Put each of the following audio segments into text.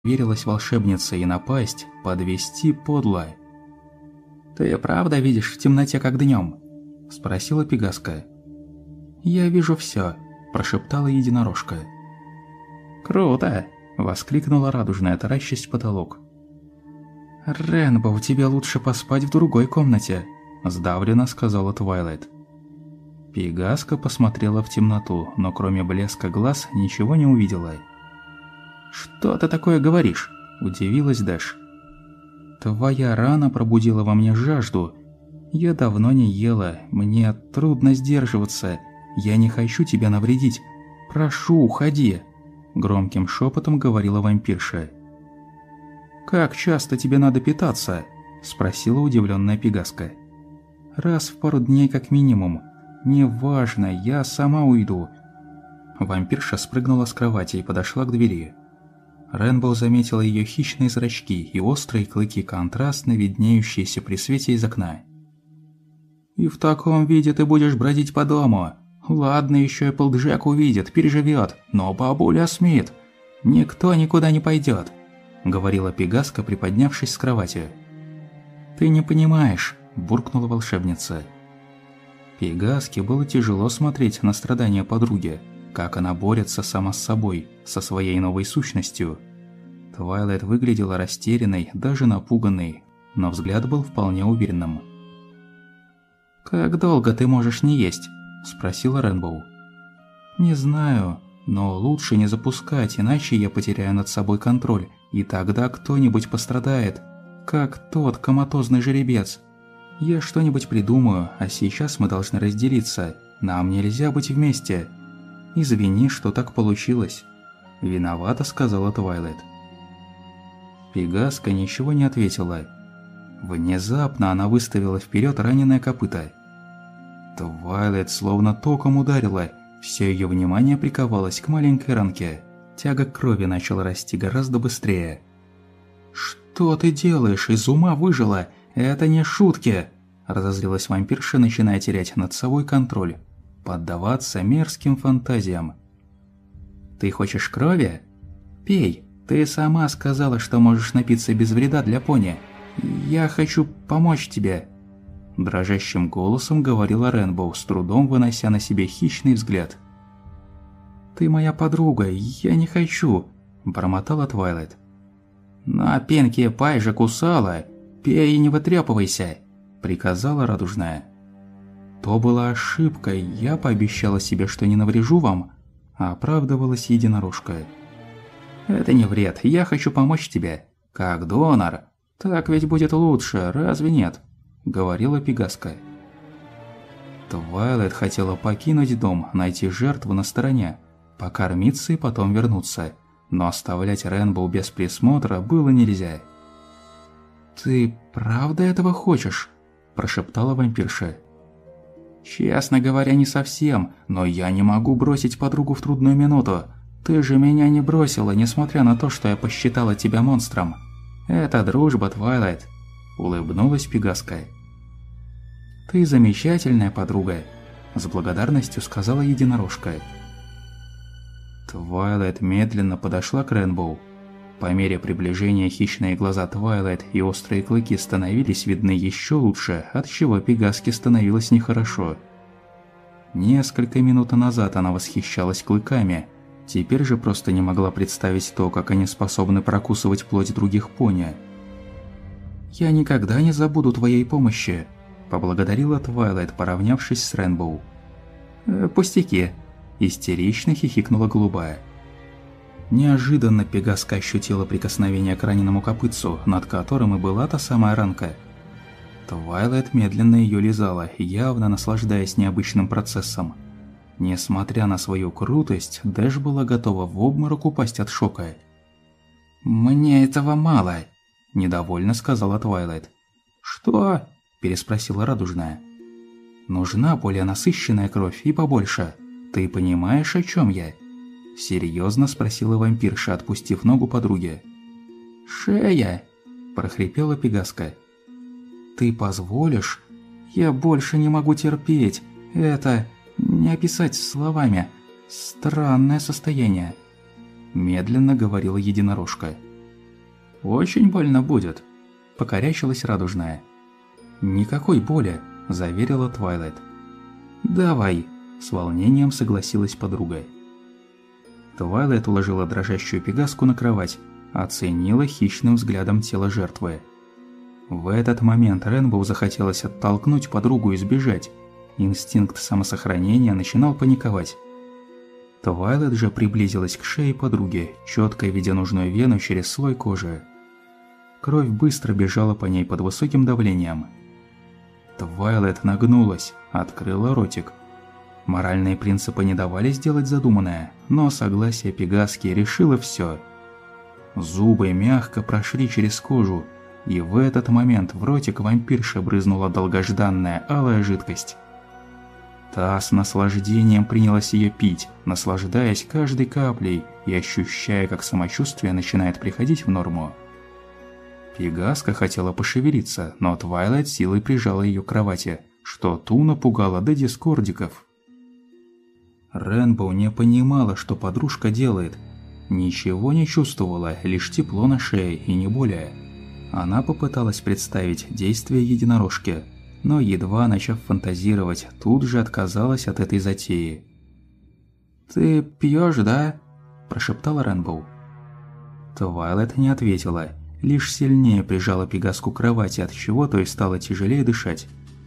верилась волшебница, и напасть, подвести подло. «Ты правда видишь в темноте, как днём?» – спросила Пегаска. «Я вижу всё», – прошептала единорожка. «Круто!» – воскликнула радужная, таращась в потолок. «Ренбоу, тебе лучше поспать в другой комнате», – сдавленно сказала Твайлайт. Пегаска посмотрела в темноту, но кроме блеска глаз ничего не увидела. «Что ты такое говоришь?» – удивилась Дэш. «Твоя рана пробудила во мне жажду. Я давно не ела, мне трудно сдерживаться. Я не хочу тебя навредить. Прошу, уходи!» – громким шепотом говорила вампирша. «Как часто тебе надо питаться?» – спросила удивленная Пегаска. «Раз в пару дней как минимум. Неважно, я сама уйду». Вампирша спрыгнула с кровати и подошла к двери. Ренбоу заметила ее хищные зрачки и острые клыки, контрастно виднеющиеся при свете из окна. «И в таком виде ты будешь бродить по дому? Ладно, еще и Эпплджек увидит, переживет, но бабуля Смит. Никто никуда не пойдет», — говорила Пегаска, приподнявшись с кровати. «Ты не понимаешь», — буркнула волшебница. Пегаске было тяжело смотреть на страдания подруги, как она борется сама с собой, со своей новой сущностью. Твайлайт выглядела растерянной, даже напуганной, но взгляд был вполне уверенным. «Как долго ты можешь не есть?» – спросила Ренбоу. «Не знаю, но лучше не запускать, иначе я потеряю над собой контроль, и тогда кто-нибудь пострадает, как тот коматозный жеребец. Я что-нибудь придумаю, а сейчас мы должны разделиться, нам нельзя быть вместе. Извини, что так получилось», – виновата сказала Твайлайт. Пегаска ничего не ответила. Внезапно она выставила вперед раненое копыто. Твайлайт словно током ударила, все ее внимание приковалось к маленькой ранке. Тяга к крови начала расти гораздо быстрее. «Что ты делаешь? Из ума выжила! Это не шутки!» – разозлилась вампирша, начиная терять над собой контроль, поддаваться мерзким фантазиям. «Ты хочешь крови? Пей! Ты сама сказала, что можешь напиться без вреда для пони. Я хочу помочь тебе!» Дрожащим голосом говорила Ренбоу, с трудом вынося на себе хищный взгляд. «Ты моя подруга, я не хочу!» – бормотала Твайлайт. «На Пинки Пай же кусала! Пей и не вытрепывайся!» – приказала радужная. «То была ошибка, я пообещала себе, что не наврежу вам», – оправдывалась единорожка. «Это не вред, я хочу помочь тебе. Как донор. Так ведь будет лучше, разве нет?» – говорила Пегаска. Твайлайт хотела покинуть дом, найти жертву на стороне, покормиться и потом вернуться, но оставлять Ренбоу без присмотра было нельзя. «Ты правда этого хочешь?» – прошептала вампирша. «Честно говоря, не совсем, но я не могу бросить подругу в трудную минуту. Ты же меня не бросила, несмотря на то, что я посчитала тебя монстром. Это дружба, Твайлайт», – улыбнулась Пегаска. «Ты замечательная подруга», – с благодарностью сказала единорожка. Твайлайт медленно подошла к Ренбоу. По мере приближения хищные глаза Твайлайт и острые клыки становились видны еще лучше, отчего Пегаске становилось нехорошо. Несколько минут назад она восхищалась клыками, теперь же просто не могла представить то, как они способны прокусывать плоть других пони. «Я никогда не забуду твоей помощи», – поблагодарила Твайлайт, поравнявшись с Ренбоу. «Пустяки», – истерично хихикнула голубая. Неожиданно Пегаска ощутила прикосновение к раненому копытцу, над которым и была та самая ранка. Твайлайт медленно ее лизала, явно наслаждаясь необычным процессом. Несмотря на свою крутость, Дэш была готова в обморок упасть от шока. «Мне этого мало», – недовольно сказала Твайлайт. «Что?» – переспросила радужная. «Нужна более насыщенная кровь и побольше. Ты понимаешь, о чем я?» – серьезно спросила вампирша, отпустив ногу подруги. «Шея!» – прохрипела Пегаска. «Ты позволишь? Я больше не могу терпеть. Это не описать словами. Странное состояние», – медленно говорила единорожка. «Очень больно будет», – покорячилась Радужная. «Никакой боли», – заверила Твайлайт. «Давай», – с волнением согласилась подруга. Твайлайт уложила дрожащую Пегаску на кровать, оценила хищным взглядом тело жертвы. В этот момент Рэнбоу захотелось оттолкнуть подругу и сбежать. Инстинкт самосохранения начинал паниковать. Твайлайт же приблизилась к шее подруги, четко видя нужную вену через слой кожи. Кровь быстро бежала по ней под высоким давлением. Твайлайт нагнулась, открыла ротик. Моральные принципы не давали сделать задуманное, но согласие Пегаски решило все. Зубы мягко прошли через кожу, и в этот момент в ротик вампирши брызнула долгожданная алая жидкость. Та с наслаждением принялась ее пить, наслаждаясь каждой каплей и ощущая, как самочувствие начинает приходить в норму. Пегаска хотела пошевелиться, но Твайлайт силой прижала ее к кровати, что ту напугало до дискордиков. Рэнбоу не понимала, что подружка делает. Ничего не чувствовала, лишь тепло на шее и не более. Она попыталась представить действия единорожки, но едва начав фантазировать, тут же отказалась от этой затеи. «Ты пьешь, да?» – прошептала Рэнбоу. Твайлайт не ответила, лишь сильнее прижала Пегаску к кровати, от чего то и стало тяжелее дышать.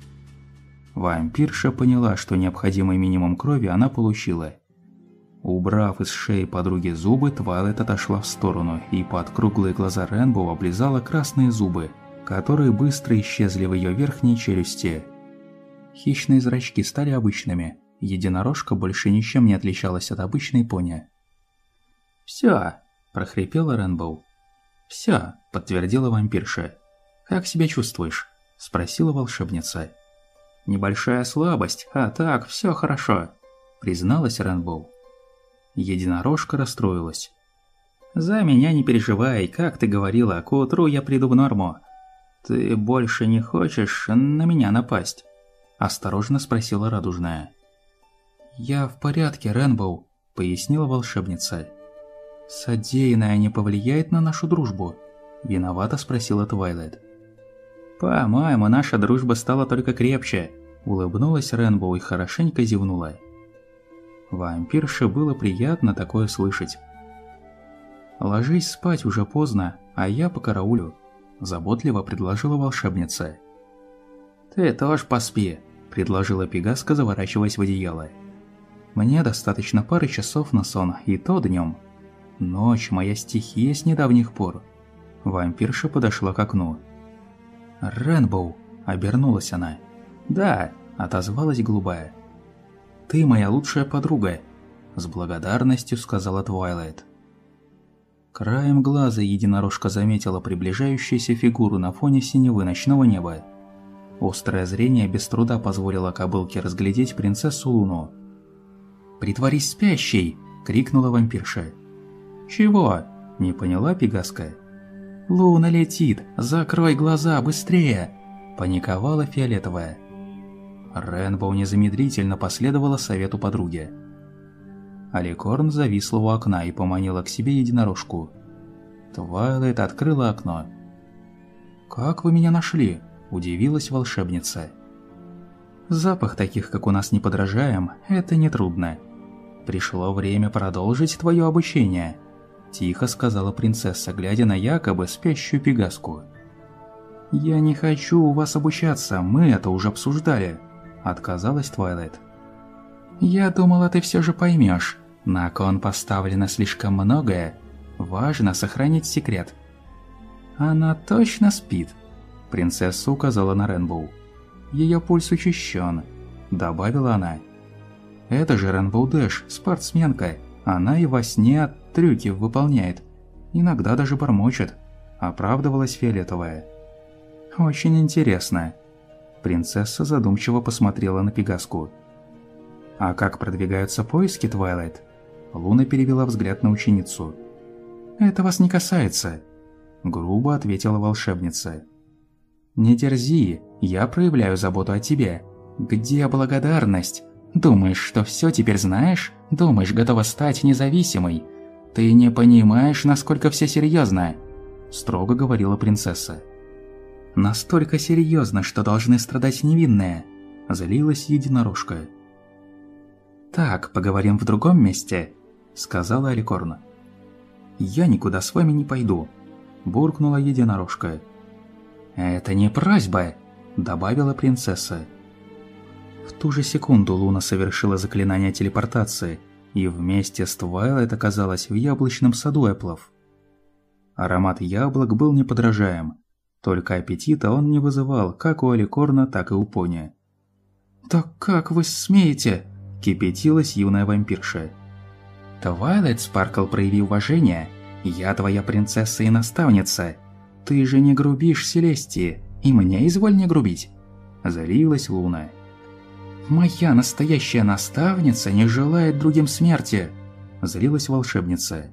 Вампирша поняла, что необходимый минимум крови она получила. Убрав из шеи подруги зубы, Твайлайт отошла в сторону и под круглые глаза Рэнбоу облизала красные зубы, которые быстро исчезли в ее верхней челюсти. Хищные зрачки стали обычными, единорожка больше ничем не отличалась от обычной пони. «Всё!» – прохрипела Рэнбоу. «Всё!» – подтвердила вампирша. «Как себя чувствуешь?» – спросила волшебница. «Небольшая слабость, а так, всё хорошо», – призналась Рэнбоу. Единорожка расстроилась. «За меня не переживай, как ты говорила, к утру я приду в норму. Ты больше не хочешь на меня напасть?» – осторожно спросила Радужная. «Я в порядке, Рэнбоу», – пояснила волшебница. «Содеянное не повлияет на нашу дружбу?» – виновато спросила Твайлайт. «По-моему, наша дружба стала только крепче», – улыбнулась Рэнбоу и хорошенько зевнула. Вампирше было приятно такое слышать. «Ложись спать, уже поздно, а я покараулю», – заботливо предложила волшебница. «Ты тоже поспи», – предложила Пегаска, заворачиваясь в одеяло. «Мне достаточно пары часов на сон, и то днем. Ночь – моя стихия с недавних пор». Вампирша подошла к окну. «Рэнбоу!» – обернулась она. «Да!» – отозвалась голубая. «Ты моя лучшая подруга!» – с благодарностью сказала Твайлайт. Краем глаза единорожка заметила приближающуюся фигуру на фоне синевы ночного неба. Острое зрение без труда позволило кобылке разглядеть принцессу Луну. «Притворись спящей!» – крикнула вампирша. «Чего?» – не поняла Пегаска. «Луна летит! Закрой глаза, быстрее!» – паниковала фиолетовая. Рэнбоу незамедлительно последовала совету подруги. Аликорн зависла у окна и поманила к себе единорожку. Твайлайт открыла окно. «Как вы меня нашли?» – удивилась волшебница. «Запах таких, как у нас, не подражаем, это нетрудно. Пришло время продолжить твое обучение», – тихо сказала принцесса, глядя на якобы спящую Пегаску. «Я не хочу у вас обучаться, мы это уже обсуждали», – отказалась Твайлайт. «Я думала, ты все же поймешь. На кон поставлено слишком многое. Важно сохранить секрет». «Она точно спит», – принцесса указала на Рэнбоу. «Ее пульс учащен», – добавила она. «Это же Рэнбоу Дэш, спортсменка. Она и во сне трюки выполняет. Иногда даже бормочет», – оправдывалась фиолетовая. «Очень интересно». Принцесса задумчиво посмотрела на Пегаску. «А как продвигаются поиски, Твайлайт?» Луна перевела взгляд на ученицу. «Это вас не касается», – грубо ответила волшебница. «Не дерзи, я проявляю заботу о тебе. Где благодарность? Думаешь, что все теперь знаешь? Думаешь, готова стать независимой? Ты не понимаешь, насколько все серьезно. строго говорила принцесса. «Настолько серьезно, что должны страдать невинные», – злилась единорожка. «Так, поговорим в другом месте», – сказала Аликорн. «Я никуда с вами не пойду», – буркнула единорожка. «Это не просьба», – добавила принцесса. В ту же секунду Луна совершила заклинание телепортации, и вместе с Твайлайт оказалась в яблочном саду Эпплов. Аромат яблок был неподражаем, только аппетита он не вызывал как у Аликорна, так и у пони. «Да как вы смеете?» – кипятилась юная вампирша. «Твайлайт Спаркл, прояви уважение. Я твоя принцесса и наставница. Ты же не грубишь Селестии, и мне изволь не грубить», – злилась Луна. «Моя настоящая наставница не желает другим смерти», – злилась волшебница.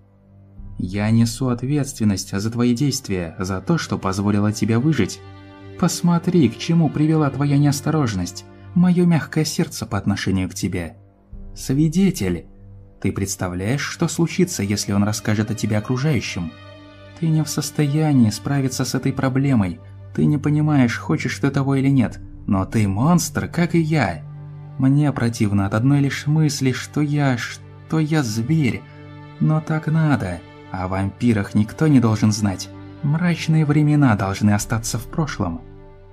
«Я несу ответственность за твои действия, за то, что позволила тебе выжить. Посмотри, к чему привела твоя неосторожность, мое мягкое сердце по отношению к тебе. Свидетель, ты представляешь, что случится, если он расскажет о тебе окружающим? Ты не в состоянии справиться с этой проблемой, ты не понимаешь, хочешь ты того или нет, но ты монстр, как и я. Мне противно от одной лишь мысли, что я зверь, но так надо». О вампирах никто не должен знать. Мрачные времена должны остаться в прошлом.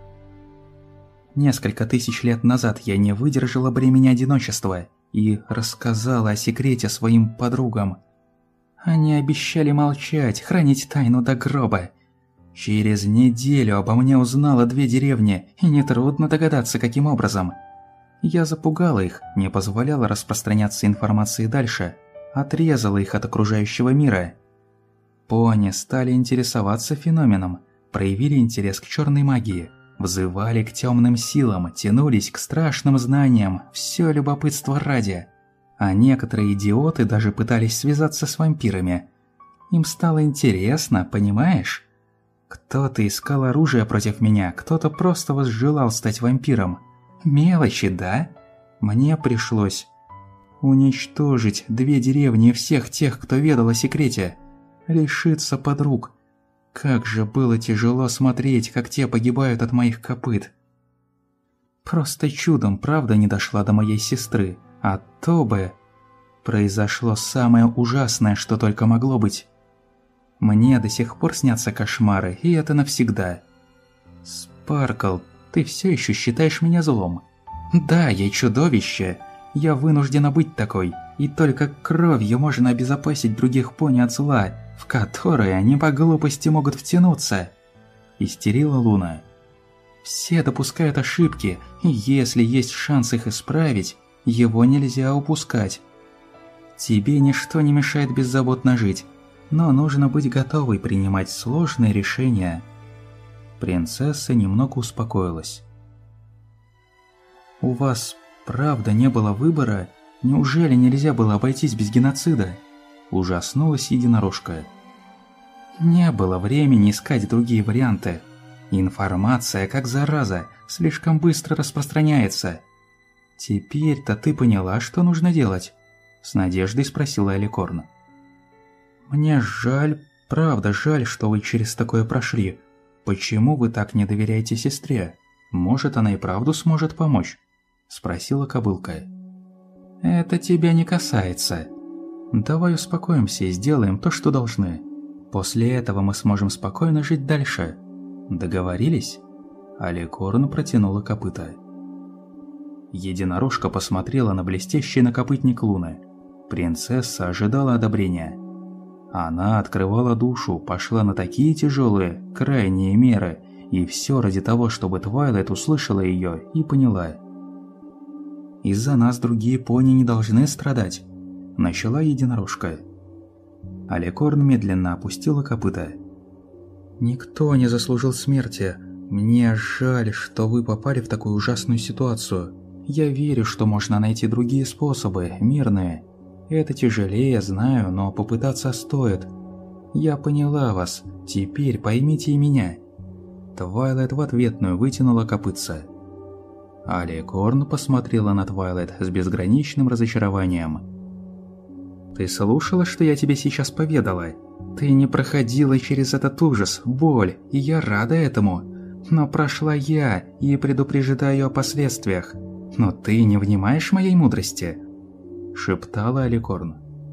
Несколько тысяч лет назад я не выдержала бремени одиночества и рассказала о секрете своим подругам. Они обещали молчать, хранить тайну до гроба. Через неделю обо мне узнало 2 деревни, и нетрудно догадаться, каким образом. Я запугала их, не позволяла распространяться информации дальше, отрезала их от окружающего мира. Пони стали интересоваться феноменом, проявили интерес к черной магии, взывали к темным силам, тянулись к страшным знаниям, все любопытство ради. А некоторые идиоты даже пытались связаться с вампирами. Им стало интересно, понимаешь? Кто-то искал оружие против меня, кто-то просто возжелал стать вампиром. Мелочи, да? Мне пришлось уничтожить 2 деревни и всех тех, кто ведал о секрете. Лишиться подруг. Как же было тяжело смотреть, как те погибают от моих копыт. Просто чудом правда не дошла до моей сестры, а то бы произошло самое ужасное, что только могло быть. Мне до сих пор снятся кошмары, и это навсегда. Спаркл, ты все еще считаешь меня злом? Да, я чудовище. Я вынуждена быть такой, и только кровью можно обезопасить других пони от зла, в которое они по глупости могут втянуться. Истерила Луна. Все допускают ошибки, и если есть шанс их исправить, его нельзя упускать. Тебе ничто не мешает беззаботно жить, но нужно быть готовой принимать сложные решения. Принцесса немного успокоилась. У вас правда не было выбора? Неужели нельзя было обойтись без геноцида? Ужаснулась единорожка. Не было времени искать другие варианты. Информация, как зараза, слишком быстро распространяется. Теперь-то ты поняла, что нужно делать? С надеждой спросила Аликорн. Мне жаль, правда жаль, что вы через такое прошли. Почему вы так не доверяете сестре? Может, она и правду сможет помочь? Спросила кобылка. Это тебя не касается. Давай успокоимся и сделаем то, что должны. После этого мы сможем спокойно жить дальше. Договорились? Аликорн протянула копыта. Единорожка посмотрела на блестящий накопытник Луны. Принцесса ожидала одобрения. Она открывала душу, пошла на такие тяжелые, крайние меры, и все ради того, чтобы Твайлайт услышала ее и поняла. «Из-за нас другие пони не должны страдать», – начала единорожка. Аликорн медленно опустила копыта. «Никто не заслужил смерти. Мне жаль, что вы попали в такую ужасную ситуацию. Я верю, что можно найти другие способы, мирные. Это тяжелее, знаю, но попытаться стоит. Я поняла вас, теперь поймите и меня». Твайлайт в ответную вытянула копытца. Аликорн посмотрела на Твайлайт с безграничным разочарованием. «Ты слушала, что я тебе сейчас поведала? Ты не проходила через этот ужас, боль, и я рада этому. Но прошла я и предупреждаю о последствиях. Но ты не внимаешь моей мудрости?» – шептала Аликорн.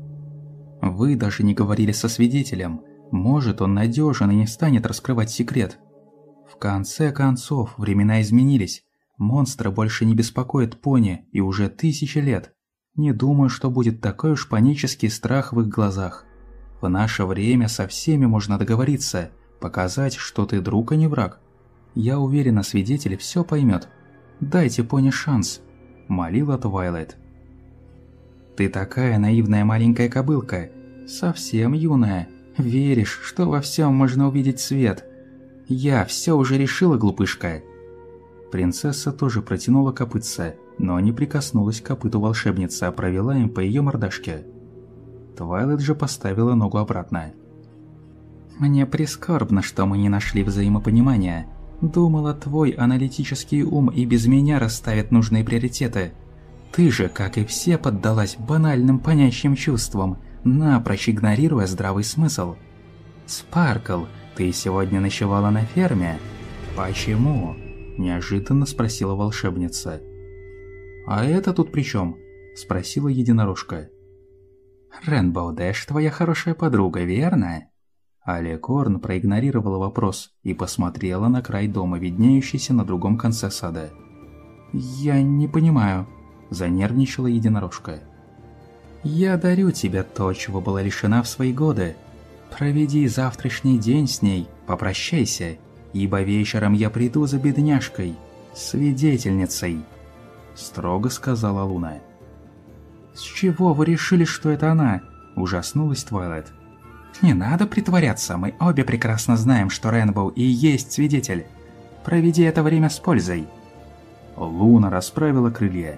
«Вы даже не говорили со свидетелем. Может, он надежен и не станет раскрывать секрет. В конце концов, времена изменились. Монстры больше не беспокоят пони и уже 1000 лет. Не думаю, что будет такой уж панический страх в их глазах. В наше время со всеми можно договориться, показать, что ты друг, а не враг. Я уверена, свидетель все поймет. Дайте пони шанс», – молила Твайлайт. «Ты такая наивная маленькая кобылка, совсем юная. Веришь, что во всем можно увидеть свет. Я все уже решила, глупышка». Принцесса тоже протянула копытца, но не прикоснулась к копыту волшебницы, а провела им по ее мордашке. Твайлайт же поставила ногу обратно. «Мне прискорбно, что мы не нашли взаимопонимания. Думала, твой аналитический ум и без меня расставит нужные приоритеты. Ты же, как и все, поддалась банальным панящим чувствам, напрочь игнорируя здравый смысл. Спаркл, ты сегодня ночевала на ферме? Почему?» – неожиданно спросила волшебница. «А это тут при чем?» – спросила единорожка. «Рэнбоу Дэш твоя хорошая подруга, верно?» Аликорн проигнорировала вопрос и посмотрела на край дома, виднеющийся на другом конце сада. «Я не понимаю», – занервничала единорожка. «Я дарю тебе то, чего была лишена в свои годы. Проведи завтрашний день с ней, попрощайся, ибо вечером я приду за бедняжкой, свидетельницей», – строго сказала Луна. «С чего вы решили, что это она?» – ужаснулась Твайлайт. «Не надо притворяться, мы обе прекрасно знаем, что Рэнбоу и есть свидетель. Проведи это время с пользой». Луна расправила крылья.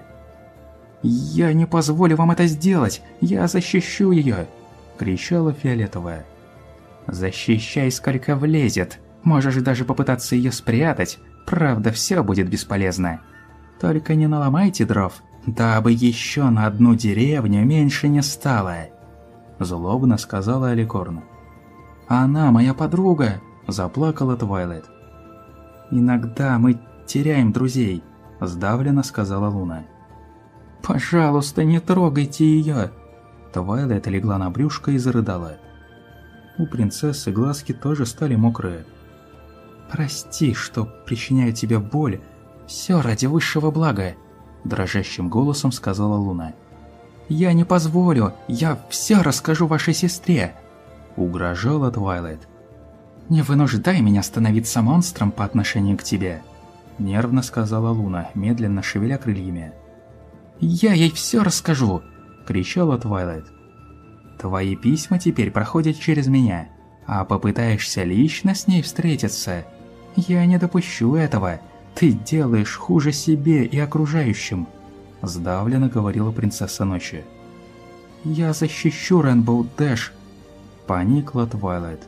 «Я не позволю вам это сделать! Я защищу ее!» – кричала Фиолетовая. «Защищай, сколько влезет! Можешь даже попытаться ее спрятать, правда, все будет бесполезно. Только не наломайте дров, дабы еще на одну деревню меньше не стало!» – злобно сказала Аликорн. «Она моя подруга!» – заплакала Твайлайт. «Иногда мы теряем друзей», – сдавленно сказала Луна. «Пожалуйста, не трогайте ее!» Твайлайт легла на брюшко и зарыдала. У принцессы глазки тоже стали мокрые. «Прости, что причиняю тебе боль. Все ради высшего блага», – дрожащим голосом сказала Луна. «Я не позволю! Я все расскажу вашей сестре!» – угрожала Твайлайт. «Не вынуждай меня становиться монстром по отношению к тебе!» – нервно сказала Луна, медленно шевеля крыльями. «Я ей все расскажу!» – кричала Твайлайт. «Твои письма теперь проходят через меня, а попытаешься лично с ней встретиться. Я не допущу этого. Ты делаешь хуже себе и окружающим!» – сдавленно говорила принцесса ночи. «Я защищу Рэнбоу Дэш!» – поникла Твайлайт.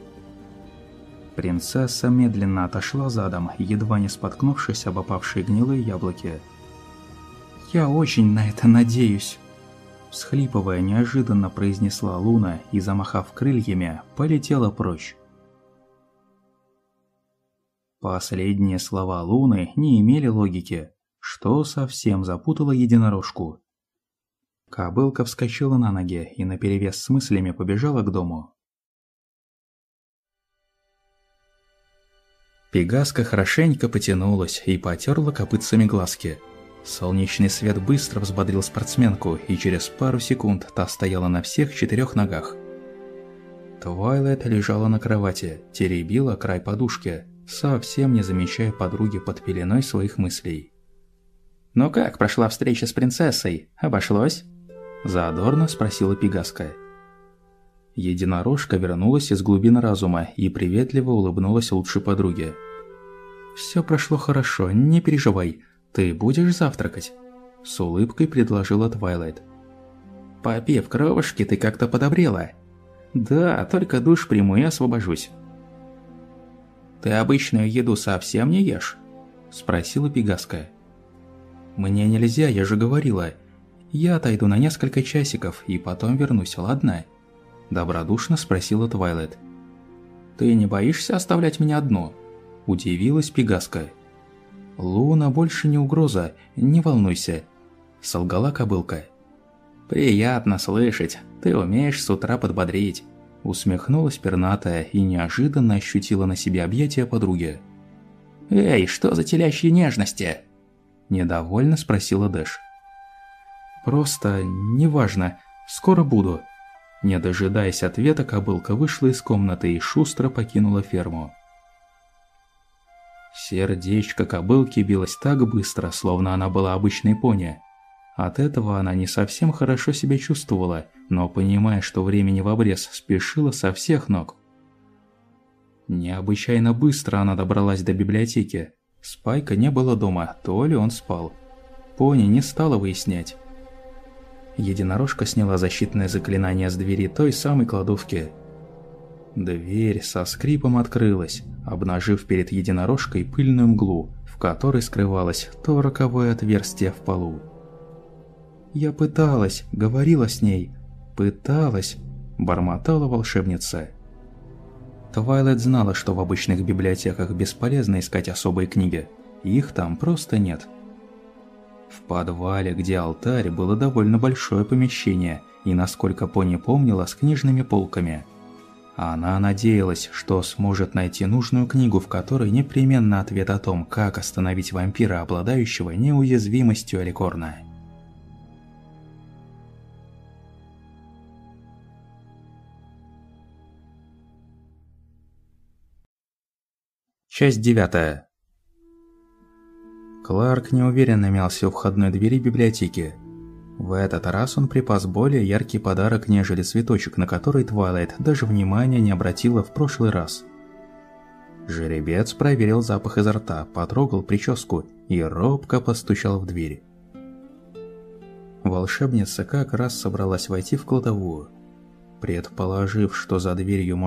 Принцесса медленно отошла задом, едва не споткнувшись об опавшие гнилые яблоки. «Я очень на это надеюсь!» – всхлипывая, неожиданно произнесла Луна и, замахав крыльями, полетела прочь. Последние слова Луны не имели логики, что совсем запутало единорожку. Кобылка вскочила на ноги и наперевес с мыслями побежала к дому. Пегаска хорошенько потянулась и потерла копытцами глазки. Солнечный свет быстро взбодрил спортсменку, и через пару секунд та стояла на всех 4 ногах. Твайлайт лежала на кровати, теребила край подушки, совсем не замечая подруги под пеленой своих мыслей. «Ну как прошла встреча с принцессой? Обошлось?» – задорно спросила Пегаска. Единорожка вернулась из глубин разума и приветливо улыбнулась лучшей подруге. «Все прошло хорошо, не переживай, ты будешь завтракать?» – с улыбкой предложила Твайлайт. «Попив кровушки, ты как-то подобрела?» «Да, только душ приму и освобожусь». «Ты обычную еду совсем не ешь?» – спросила Пегаска. «Мне нельзя, я же говорила. Я отойду на несколько часиков и потом вернусь, ладно?» – добродушно спросила Твайлайт «Ты не боишься оставлять меня одну?» – удивилась Пегаска. «Луна больше не угроза, не волнуйся», – солгала кобылка. «Приятно слышать, ты умеешь с утра подбодрить», – усмехнулась пернатая и неожиданно ощутила на себе объятия подруги. «Эй, что за телящие нежности?» – недовольно спросила Дэш. «Просто неважно, скоро буду». Не дожидаясь ответа, кобылка вышла из комнаты и шустро покинула ферму. Сердечко кобылки билось так быстро, словно она была обычной пони. От этого она не совсем хорошо себя чувствовала, но, понимая, что времени в обрез, спешила со всех ног. Необычайно быстро она добралась до библиотеки. Спайка не было дома, то ли он спал. Пони не стала выяснять. Единорожка сняла защитное заклинание с двери той самой кладовки. Дверь со скрипом открылась, обнажив перед единорожкой пыльную мглу, в которой скрывалось то роковое отверстие в полу. «Я пыталась, говорила с ней, пыталась», – бормотала волшебница. Твайлайт знала, что в обычных библиотеках бесполезно искать особые книги, их там просто нет. В подвале, где алтарь, было довольно большое помещение, и, насколько пони помнила, с книжными полками. Она надеялась, что сможет найти нужную книгу, в которой непременно ответ о том, как остановить вампира, обладающего неуязвимостью Аликорна. Часть 9. Кларк неуверенно мялся у входной двери библиотеки. В этот раз он припас более яркий подарок, нежели цветочек, на который Твайлайт даже внимания не обратила в прошлый раз. Жеребец проверил запах изо рта, потрогал прическу и робко постучал в дверь. Волшебница как раз собралась войти в кладовую. Предположив, что за дверью